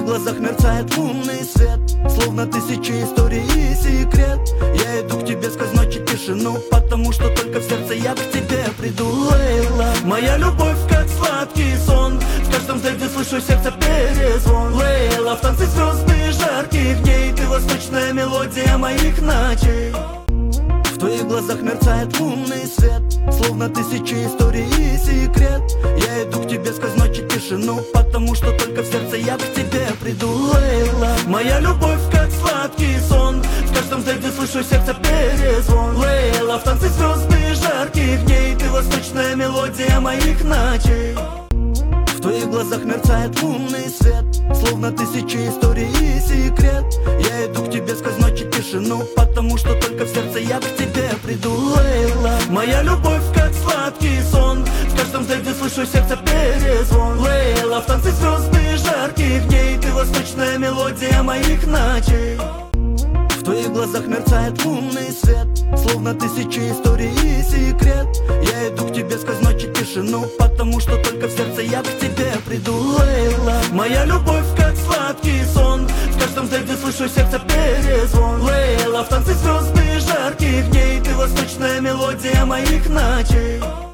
глазах мерцает лунный свет, словно тысячи историй и секрет. Я иду к тебе сквозь ночи тишину, потому что только в сердце я к тебе приду. Лейла, моя любовь как сладкий сон, в каждом взгляде слышу сердце перезвон. Лейла, в танце звезды жарких дней, ты восточная мелодия моих ночей. В твоих глазах мерцает лунный свет, словно тысячи историй и секрет. Я иду к тебе сквозь ночи тишину, потому что только в сердце я к тебе приду. Лейла, моя любовь как сладкий сон, в каждом взгляде слышу сердце перезвон. Лейла, в танце звезды жарких дней, ты восточная мелодия моих ночей. В твоих глазах мерцает лунный свет, словно тысячи историй и секрет. Я иду к тебе сквозь ночи тишину, потому что только в сердце я к тебе приду. Лейла, моя любовь как сладкий сон, в каждом взгляде слышу сердце перезвон. Лейла, в танце звезды жарких дней, ты восточная мелодия моих ночей. В твоих глазах мерцает лунный свет, словно тысячи историй и секрет. Я иду к тебе сквозь ночи тишину, потому что только в сердце я к тебе приду. Лейла, моя любовь как сладкий сон, в каждом взгляде слышу сердце перезвон. Лейла, в танце звезды жарких дней, ты восточная мелодия моих ночей.